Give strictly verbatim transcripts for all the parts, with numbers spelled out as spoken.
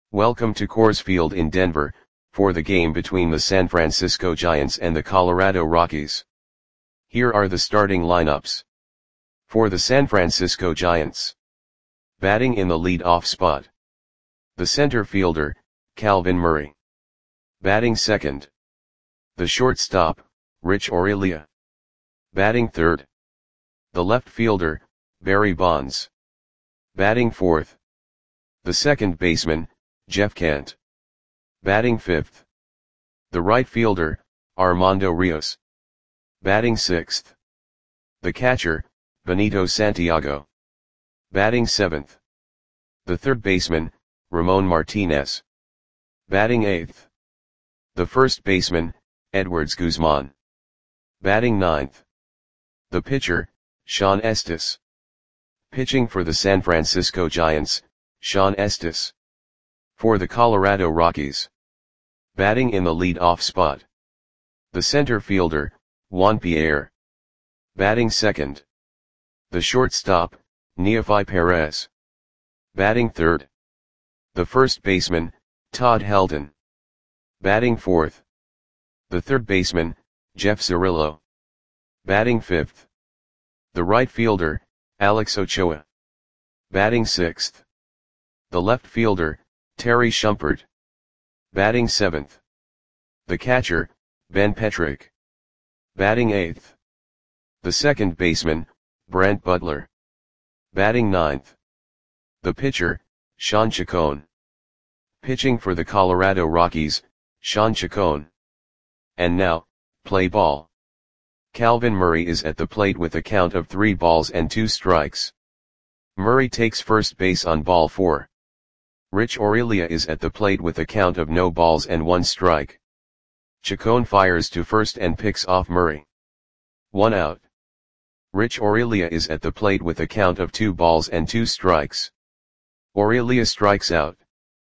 Welcome to Coors Field in Denver, for the game between the San Francisco Giants and the Colorado Rockies. Here are the starting lineups. For the San Francisco Giants. Batting in the lead-off spot. The center fielder, Calvin Murray. Batting second. The shortstop, Rich Aurilia. Batting third. The left fielder, Barry Bonds. Batting fourth. The second baseman, Jeff Kent. Batting fifth. The right fielder, Armando Rios. Batting sixth. The catcher, Benito Santiago. Batting seventh. The third baseman, Ramon Martinez. Batting eighth. The first baseman, Edwards Guzman. Batting ninth. The pitcher, Shawn Estes. Pitching for the San Francisco Giants, Shawn Estes. For the Colorado Rockies. Batting in the lead-off spot. The center fielder, Juan Pierre. Batting second. The shortstop, Neofi Perez. Batting third. The first baseman, Todd Helton. Batting fourth. The third baseman, Jeff Cirillo. Batting fifth. The right fielder, Alex Ochoa. Batting sixth. The left fielder, Terry Shumpert. Batting seventh. The catcher, Ben Petrick. Batting eighth. The second baseman, Brent Butler. Batting ninth. The pitcher, Sean Chacon. Pitching for the Colorado Rockies, Sean Chacon. And now, play ball. Calvin Murray is at the plate with a count of three balls and two strikes. Murray takes first base on ball four. Rich Aurilia is at the plate with a count of no balls and one strike. Chacon fires to first and picks off Murray. One out. Rich Aurilia is at the plate with a count of two balls and two strikes. Aurilia strikes out.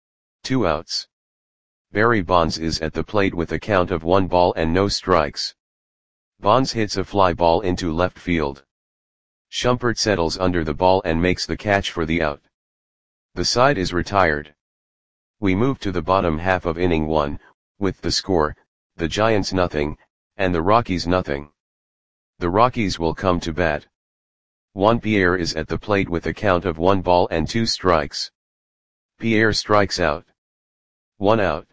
Two outs. Barry Bonds is at the plate with a count of one ball and no strikes. Bonds hits a fly ball into left field. Shumpert settles under the ball and makes the catch for the out. The side is retired. We move to the bottom half of inning one, with the score, the Giants nothing, and the Rockies nothing. The Rockies will come to bat. Juan Pierre is at the plate with a count of one ball and two strikes. Pierre strikes out. One out.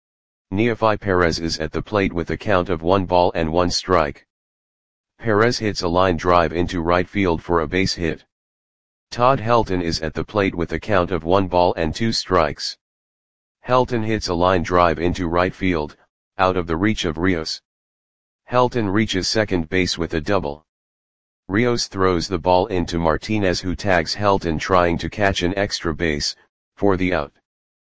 Neofi Perez is at the plate with a count of one ball and one strike. Perez hits a line drive into right field for a base hit. Todd Helton is at the plate with a count of one ball and two strikes. Helton hits a line drive into right field, out of the reach of Rios. Helton reaches second base with a double. Rios throws the ball into Martinez, who tags Helton trying to catch an extra base, for the out.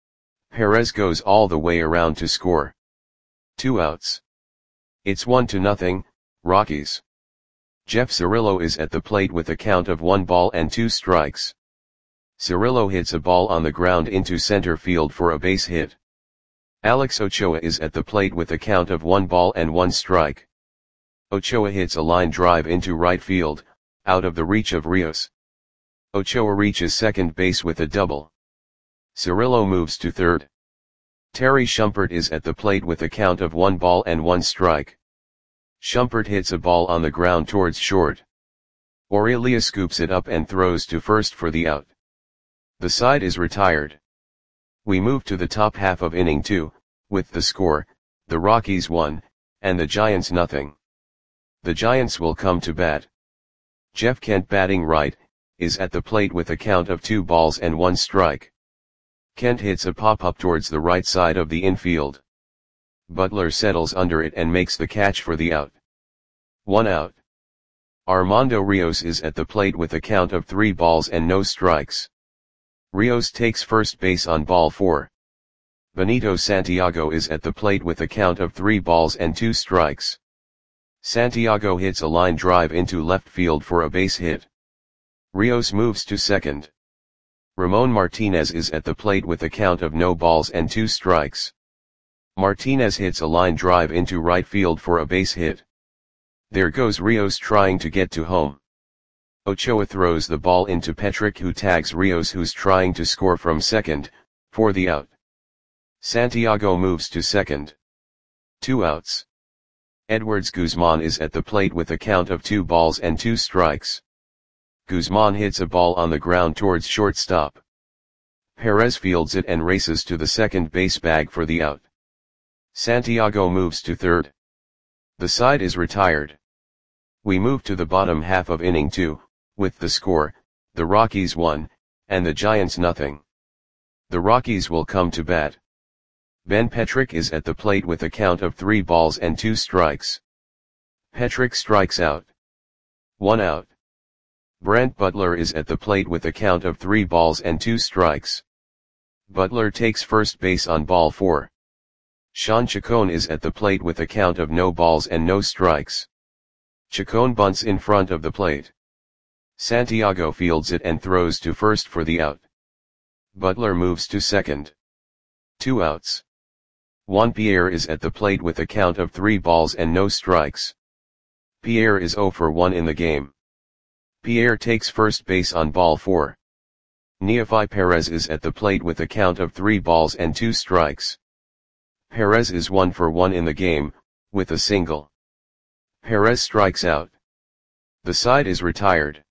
Perez goes all the way around to score. Two outs. It's one to nothing, Rockies. Jeff Cirillo is at the plate with a count of one ball and two strikes. Cirillo hits a ball on the ground into center field for a base hit. Alex Ochoa is at the plate with a count of one ball and one strike. Ochoa hits a line drive into right field, out of the reach of Rios. Ochoa reaches second base with a double. Cirillo moves to third. Terry Shumpert is at the plate with a count of one ball and one strike. Shumpert hits a ball on the ground towards short. Aurilia scoops it up and throws to first for the out. The side is retired. We move to the top half of inning two, with the score, the Rockies one, and the Giants nothing. The Giants will come to bat. Jeff Kent, batting right, is at the plate with a count of two balls and one strike. Kent hits a pop-up towards the right side of the infield. Butler settles under it and makes the catch for the out. One out. Armando Rios is at the plate with a count of three balls and no strikes. Rios takes first base on ball four. Benito Santiago is at the plate with a count of three balls and two strikes. Santiago hits a line drive into left field for a base hit. Rios moves to second. Ramon Martinez is at the plate with a count of no balls and two strikes. Martinez hits a line drive into right field for a base hit. There goes Rios trying to get to home. Ochoa throws the ball into Petrick, who tags Rios, who's trying to score from second, for the out. Santiago moves to second. Two outs. Edwards Guzman is at the plate with a count of two balls and two strikes. Guzman hits a ball on the ground towards shortstop. Perez fields it and races to the second base bag for the out. Santiago moves to third. The side is retired. We move to the bottom half of inning two, with the score, the Rockies one, and the Giants nothing. The Rockies will come to bat. Ben Petrick is at the plate with a count of three balls and two strikes. Petrick strikes out. One out. Brent Butler is at the plate with a count of three balls and two strikes. Butler takes first base on ball four. Sean Chacon is at the plate with a count of no balls and no strikes. Chacon bunts in front of the plate. Santiago fields it and throws to first for the out. Butler moves to second. Two outs. Juan Pierre is at the plate with a count of three balls and no strikes. Pierre is zero for one in the game. Pierre takes first base on ball four. Neofi Perez is at the plate with a count of three balls and two strikes. Perez is one for one in the game, with a single. Perez strikes out. The side is retired.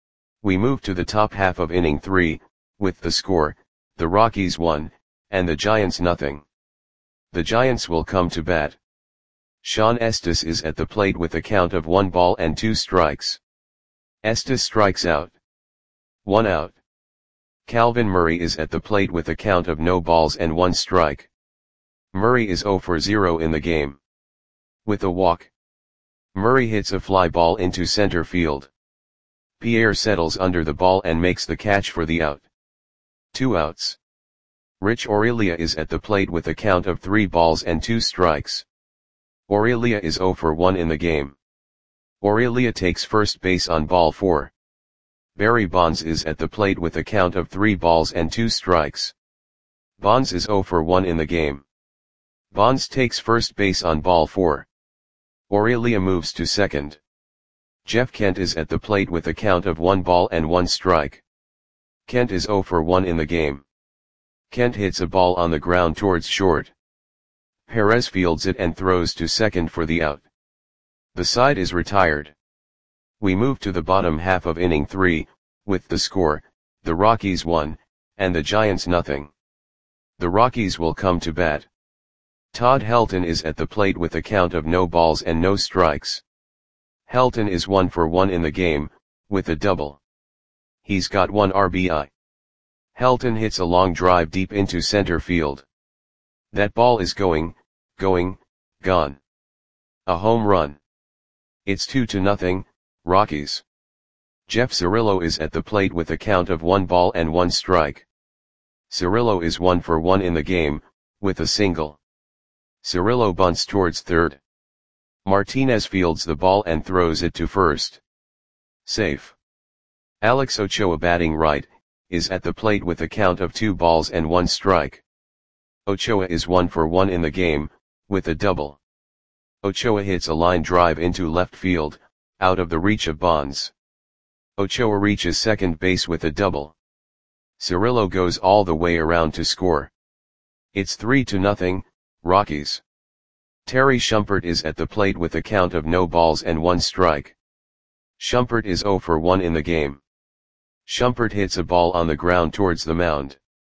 We move to the top half of inning three, with the score, the Rockies one, and the Giants nothing. The Giants will come to bat. Sean Estes is at the plate with a count of one ball and two strikes. Estes strikes out. One out. Calvin Murray is at the plate with a count of no balls and one strike. Murray is zero for zero in the game. With a walk. Murray hits a fly ball into center field. Pierre settles under the ball and makes the catch for the out. Two outs. Rich Aurelia is at the plate with a count of three balls and two strikes. Aurelia is zero for one in the game. Aurelia takes first base on ball four. Barry Bonds is at the plate with a count of three balls and two strikes. Bonds is zero for one in the game. Bonds takes first base on ball four. Aurelia moves to second. Jeff Kent is at the plate with a count of one ball and one strike. Kent is zero for one in the game. Kent hits a ball on the ground towards short. Perez fields it and throws to second for the out. The side is retired. We move to the bottom half of inning three, with the score, the Rockies one, and the Giants nothing. The Rockies will come to bat. Todd Helton is at the plate with a count of no balls and no strikes. Helton is one for one in the game, with a double. He's got one R B I. Helton hits a long drive deep into center field. That ball is going, going, gone. A home run. It's two to nothing, Rockies. Jeff Cirillo is at the plate with a count of one ball and one strike. Cirillo is one for one in the game, with a single. Cirillo bunts towards third. Martinez fields the ball and throws it to first. Safe. Alex Ochoa, batting right, is at the plate with a count of two balls and one strike. Ochoa is one for one in the game, with a double. Ochoa hits a line drive into left field, out of the reach of Bonds. Ochoa reaches second base with a double. Cirillo goes all the way around to score. It's three to nothing, Rockies. Terry Shumpert is at the plate with a count of no balls and one strike. Shumpert is zero for one in the game. Shumpert hits a ball on the ground towards the mound.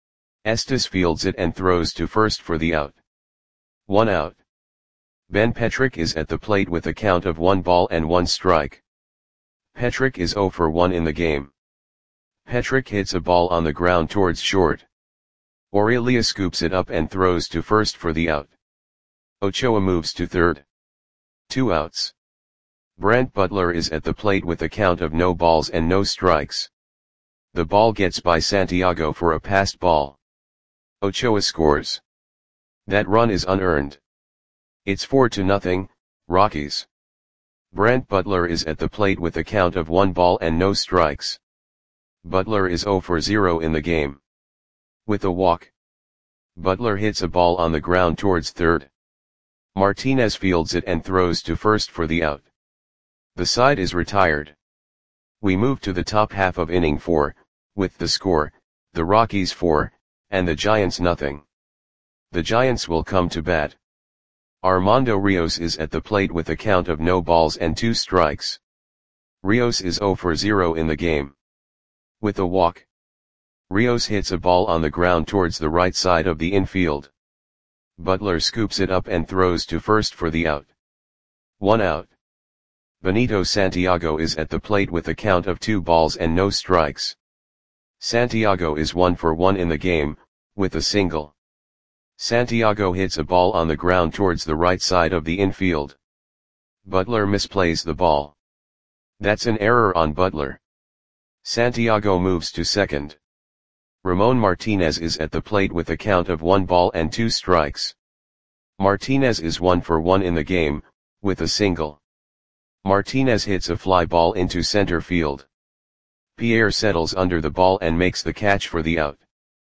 Estes fields it and throws to first for the out. One out. Ben Petrick is at the plate with a count of one ball and one strike. Petrick is zero for one in the game. Petrick hits a ball on the ground towards short. Aurelia scoops it up and throws to first for the out. Ochoa moves to third. Two outs. Brent Butler is at the plate with a count of no balls and no strikes. The ball gets by Santiago for a passed ball. Ochoa scores. That run is unearned. It's four to nothing, Rockies. Brent Butler is at the plate with a count of one ball and no strikes. Butler is zero for zero in the game. With a walk. Butler hits a ball on the ground towards third. Martinez fields it and throws to first for the out. The side is retired. We move to the top half of inning four, with the score, the Rockies four, and the Giants nothing. The Giants will come to bat. Armando Rios is at the plate with a count of no balls and two strikes. Rios is zero for zero in the game. With a walk, Rios hits a ball on the ground towards the right side of the infield. Butler scoops it up and throws to first for the out. One out. Benito Santiago is at the plate with a count of two balls and no strikes. Santiago is one for one in the game, with a single. Santiago hits a ball on the ground towards the right side of the infield. Butler misplays the ball. That's an error on Butler. Santiago moves to second. Ramon Martinez is at the plate with a count of one ball and two strikes. Martinez is one for one in the game, with a single. Martinez hits a fly ball into center field. Pierre settles under the ball and makes the catch for the out.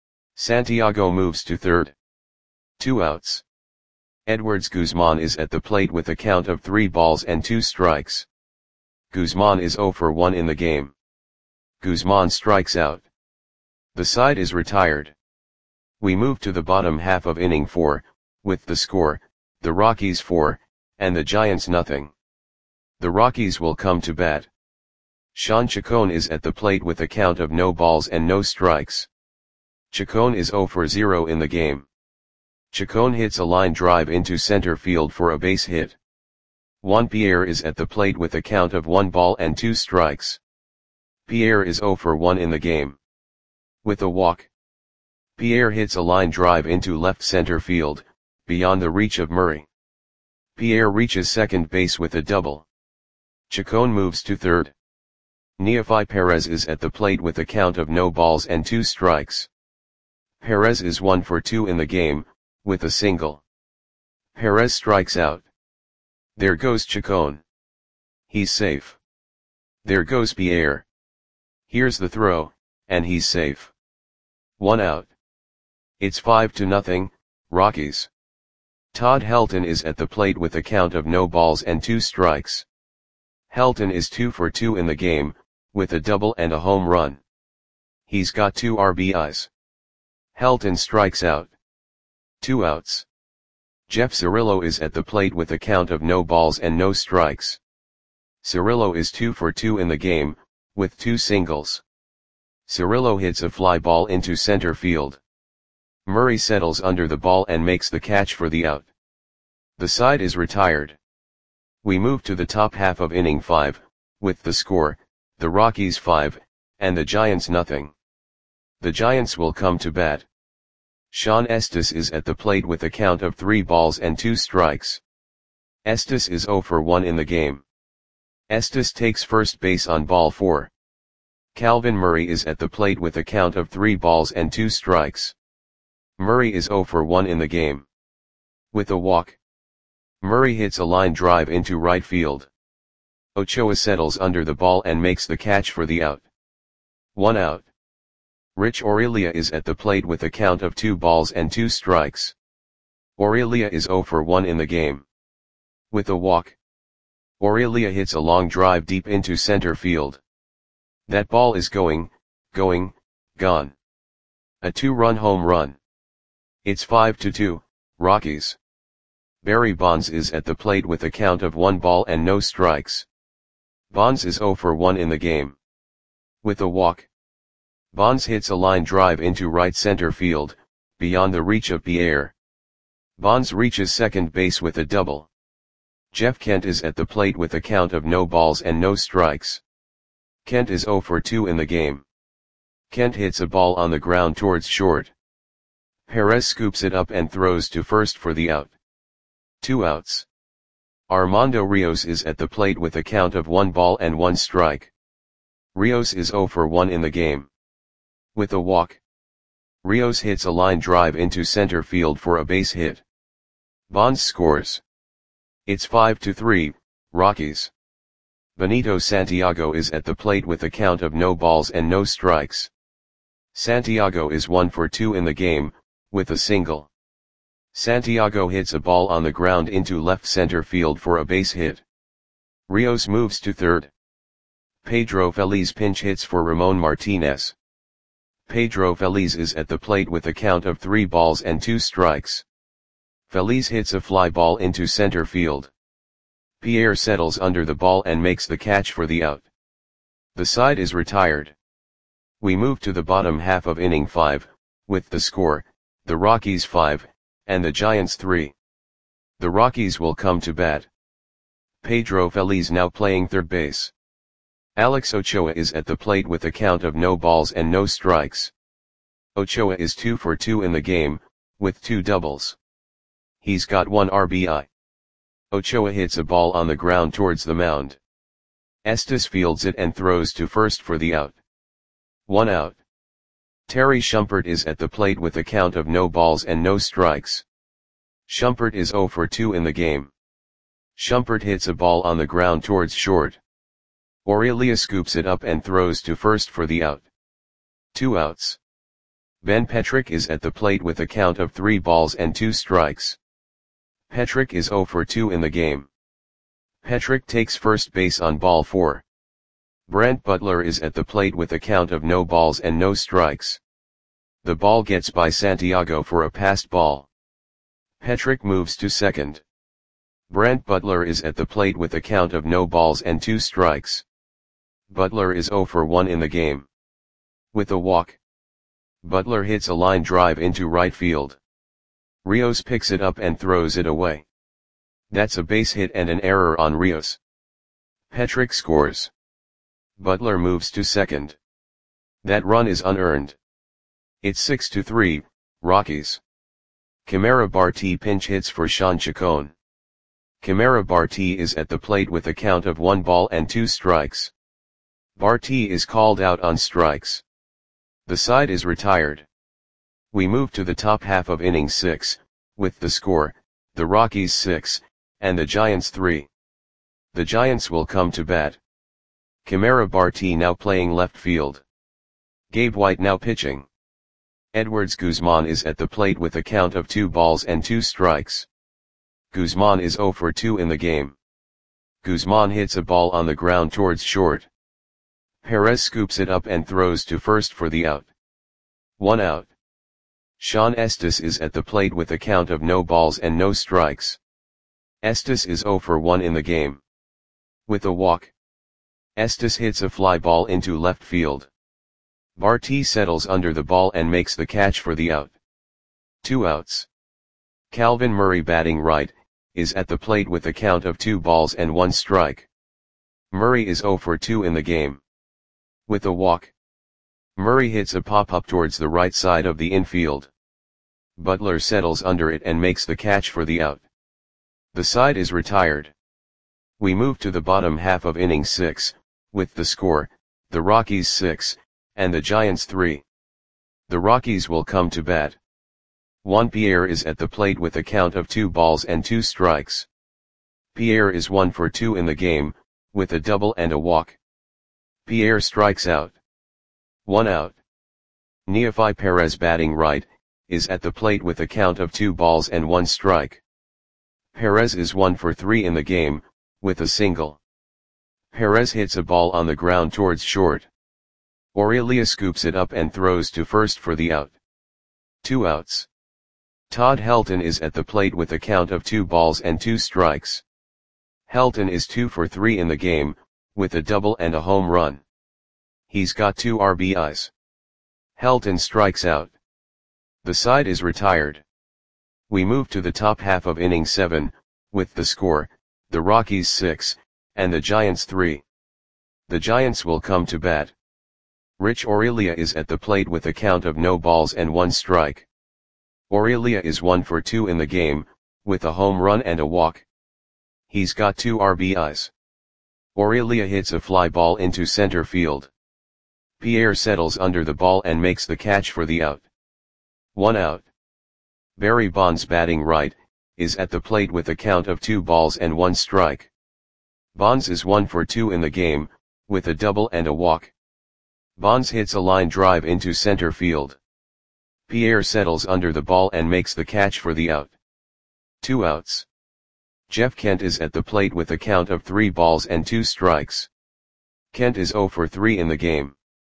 Santiago moves to third. Two outs. Edwards Guzman is at the plate with a count of three balls and two strikes. Guzman is zero for one in the game. Guzman strikes out. The side is retired. We move to the bottom half of inning four, with the score, the Rockies four, and the Giants nothing. The Rockies will come to bat. Sean Chacon is at the plate with a count of no balls and no strikes. Chacon is zero for zero in the game. Chacon hits a line drive into center field for a base hit. Juan Pierre is at the plate with a count of one ball and two strikes. Pierre is zero for one in the game. With a walk, Pierre hits a line drive into left center field, beyond the reach of Murray. Pierre reaches second base with a double. Chacon moves to third. Neofi Perez is at the plate with a count of no balls and two strikes. Perez is one for two in the game, with a single. Perez strikes out. There goes Chacon. He's safe. There goes Pierre. Here's the throw, and he's safe. One out. It's five to nothing, Rockies. Todd Helton is at the plate with a count of no balls and two strikes. Helton is two for two in the game, with a double and a home run. He's got two R B Is. Helton strikes out. Two outs. Jeff Cirillo is at the plate with a count of no balls and no strikes. Cirillo is two for two in the game, with two singles. Cirillo hits a fly ball into center field. Murray settles under the ball and makes the catch for the out. The side is retired. We move to the top half of inning five, with the score, the Rockies five, and the Giants nothing. The Giants will come to bat. Sean Estes is at the plate with a count of three balls and two strikes. Estes is zero for one in the game. Estes takes first base on ball four. Calvin Murray is at the plate with a count of three balls and two strikes. Murray is zero for one in the game. With a walk, Murray hits a line drive into right field. Ochoa settles under the ball and makes the catch for the out. One out. Rich Aurelia is at the plate with a count of two balls and two strikes. Aurelia is zero for one in the game. With a walk, Aurelia hits a long drive deep into center field. That ball is going, going, gone. A two-run home run. It's five to two, Rockies. Barry Bonds is at the plate with a count of one ball and no strikes. Bonds is zero for one in the game. With a walk, Bonds hits a line drive into right center field, beyond the reach of Pierre. Bonds reaches second base with a double. Jeff Kent is at the plate with a count of no balls and no strikes. Kent is zero for two in the game. Kent hits a ball on the ground towards short. Perez scoops it up and throws to first for the out. Two outs. Armando Rios is at the plate with a count of one ball and one strike. Rios is zero for one in the game. With a walk, Rios hits a line drive into center field for a base hit. Bonds scores. It's five to three, Rockies. Benito Santiago is at the plate with a count of no balls and no strikes. Santiago is one for two in the game, with a single. Santiago hits a ball on the ground into left center field for a base hit. Rios moves to third. Pedro Feliz pinch hits for Ramon Martinez. Pedro Feliz is at the plate with a count of three balls and two strikes. Feliz hits a fly ball into center field. Pierre settles under the ball and makes the catch for the out. The side is retired. We move to the bottom half of inning five, with the score, the Rockies five, and the Giants three. The Rockies will come to bat. Pedro Feliz now playing third base. Alex Ochoa is at the plate with a count of no balls and no strikes. Ochoa is two for two in the game, with two doubles. He's got one R B I. Ochoa hits a ball on the ground towards the mound. Estes fields it and throws to first for the out. One out. Terry Shumpert is at the plate with a count of no balls and no strikes. Shumpert is zero for two in the game. Shumpert hits a ball on the ground towards short. Aurelia scoops it up and throws to first for the out. Two outs. Ben Petrick is at the plate with a count of three balls and two strikes. Petrick is zero for two in the game. Petrick takes first base on ball four. Brent Butler is at the plate with a count of no balls and no strikes. The ball gets by Santiago for a passed ball. Petrick moves to second. Brent Butler is at the plate with a count of no balls and two strikes. Butler is zero for one in the game. With a walk, Butler hits a line drive into right field. Rios picks it up and throws it away. That's a base hit and an error on Rios. Petrick scores. Butler moves to second. That run is unearned. It's six to three, Rockies. Camara Barti pinch hits for Sean Chacon. Camara Barti is at the plate with a count of one ball and two strikes. Barti is called out on strikes. The side is retired. We move to the top half of inning six, with the score, the Rockies six, and the Giants three. The Giants will come to bat. Camara Barti now playing left field. Gabe White now pitching. Edwards Guzman is at the plate with a count of two balls and two strikes. Guzman is zero for two in the game. Guzman hits a ball on the ground towards short. Perez scoops it up and throws to first for the out. One out. Sean Estes is at the plate with a count of no balls and no strikes. Estes is zero for one in the game. With a walk, Estes hits a fly ball into left field. Barti settles under the ball and makes the catch for the out. Two outs. Calvin Murray batting right, is at the plate with a count of two balls and one strike. Murray is zero for two in the game. With a walk, Murray hits a pop-up towards the right side of the infield. Butler settles under it and makes the catch for the out. The side is retired. We move to the bottom half of inning six, with the score, the Rockies six, and the Giants three. The Rockies will come to bat. Juan Pierre is at the plate with a count of two balls and two strikes. Pierre is one for two in the game, with a double and a walk. Pierre strikes out. One out. Neofi Perez batting right, is at the plate with a count of two balls and one strike. Perez is one for three in the game, with a single. Perez hits a ball on the ground towards short. Aurelia scoops it up and throws to first for the out. Two outs. Todd Helton is at the plate with a count of two balls and two strikes. Helton is two for three in the game, with a double and a home run. He's got two R B Is. Helton strikes out. The side is retired. We move to the top half of inning seven, with the score, the Rockies six, and the Giants three. The Giants will come to bat. Rich Aurelia is at the plate with a count of no balls and one strike. Aurelia is one for two in the game, with a home run and a walk. He's got two R B Is. Aurelia hits a fly ball into center field. Pierre settles under the ball and makes the catch for the out. One out. Barry Bonds batting right, is at the plate with a count of two balls and one strike. Bonds is one for two in the game, with a double and a walk. Bonds hits a line drive into center field. Pierre settles under the ball and makes the catch for the out. Two outs. Jeff Kent is at the plate with a count of three balls and two strikes. Kent is zero for three in the game.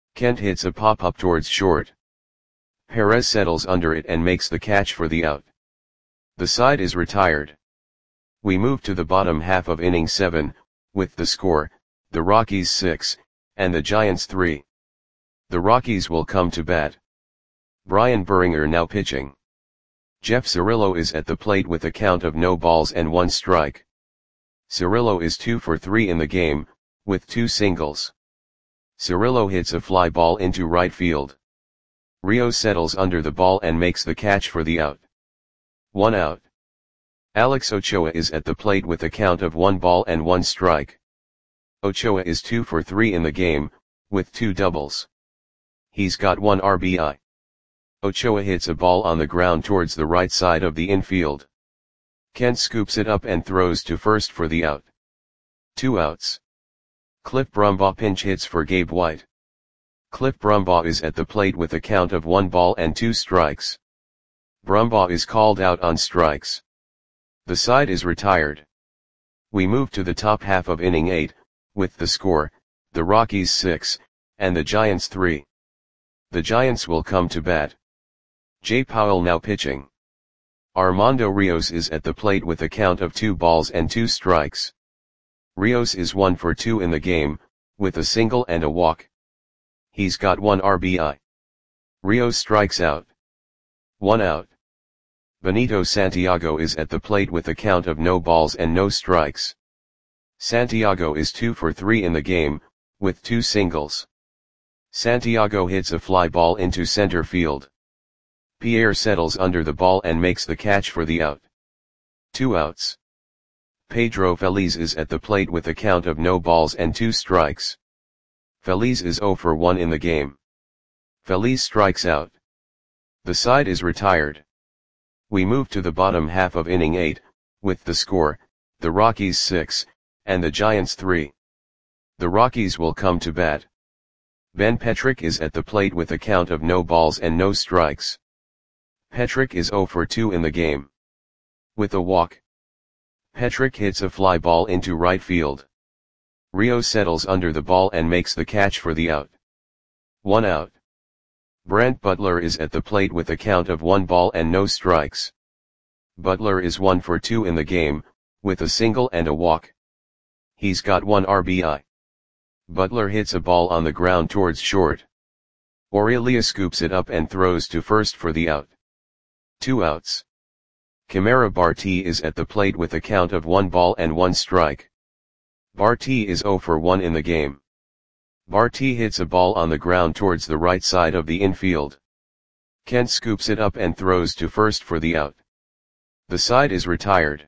Kent hits a pop-up towards short. Perez settles under it and makes the catch for the out. The side is retired. We move to the bottom half of inning seven, with the score, the Rockies six, and the Giants three. The Rockies will come to bat. Brian Buringer now pitching. Jeff Cirillo is at the plate with a count of no balls and one strike. Cirillo is two for three in the game, with two singles. Cirillo hits a fly ball into right field. Rios settles under the ball and makes the catch for the out. One out. Alex Ochoa is at the plate with a count of one ball and one strike. Ochoa is two for three in the game, with two doubles. He's got one R B I. Ochoa hits a ball on the ground towards the right side of the infield. Kent scoops it up and throws to first for the out. Two outs. Cliff Brumbaugh pinch hits for Gabe White. Cliff Brumbaugh is at the plate with a count of one ball and two strikes. Brumbaugh is called out on strikes. The side is retired. We move to the top half of inning eight, with the score, the Rockies six, and the Giants three. The Giants will come to bat. Jay Powell now pitching. Armando Rios is at the plate with a count of two balls and two strikes. Rios is one for two in the game, with a single and a walk. He's got one R B I. Rios strikes out. One out. Benito Santiago is at the plate with a count of no balls and no strikes. Santiago is two for three in the game, with two singles. Santiago hits a fly ball into center field. Pierre settles under the ball and makes the catch for the out. Two outs. Pedro Feliz is at the plate with a count of no balls and two strikes. Feliz is zero for one in the game. Feliz strikes out. The side is retired. We move to the bottom half of inning eight, with the score, the Rockies six, and the Giants three. The Rockies will come to bat. Ben Petrick is at the plate with a count of no balls and no strikes. Petrick is zero for two in the game. With a walk. Petrick hits a fly ball into right field. Rios settles under the ball and makes the catch for the out. One out. Brent Butler is at the plate with a count of one ball and no strikes. Butler is one for two in the game, with a single and a walk. He's got one R B I. Butler hits a ball on the ground towards short. Aurelia scoops it up and throws to first for the out. Two outs. Camara Barti is at the plate with a count of one ball and one strike. Barti is zero for one in the game. Barti hits a ball on the ground towards the right side of the infield. Kent scoops it up and throws to first for the out. The side is retired.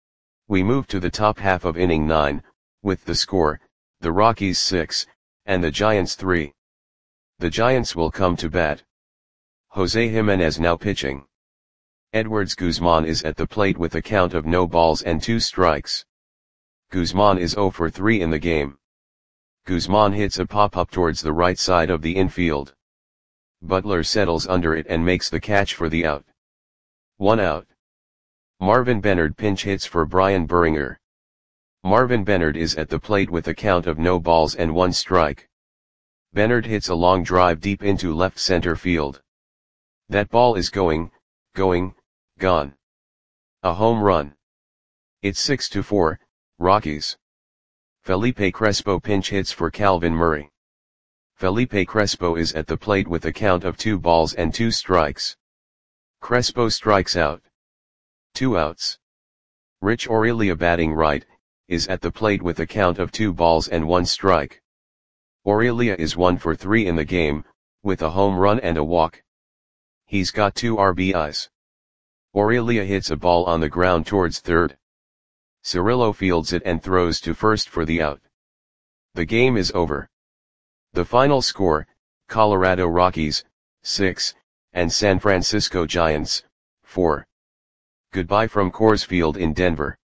We move to the top half of inning nine, with the score, the Rockies six, and the Giants three. The Giants will come to bat. Jose Jimenez now pitching. Edwards Guzman is at the plate with a count of no balls and two strikes. Guzman is zero for three in the game. Guzman hits a pop-up towards the right side of the infield. Butler settles under it and makes the catch for the out. One out. Marvin Bennard pinch hits for Brian Buringer. Marvin Bennard is at the plate with a count of no balls and one strike. Bennard hits a long drive deep into left center field. That ball is going, going, gone. A home run. It's six to four, Rockies. Felipe Crespo pinch hits for Calvin Murray. Felipe Crespo is at the plate with a count of two balls and two strikes. Crespo strikes out. Two outs. Rich Aurelia batting right, is at the plate with a count of two balls and one strike. Aurelia is one for three in the game, with a home run and a walk. He's got two R B Is. Aurelia hits a ball on the ground towards third. Cirillo fields it and throws to first for the out. The game is over. The final score, Colorado Rockies, six, and San Francisco Giants, four. Goodbye from Coors Field in Denver.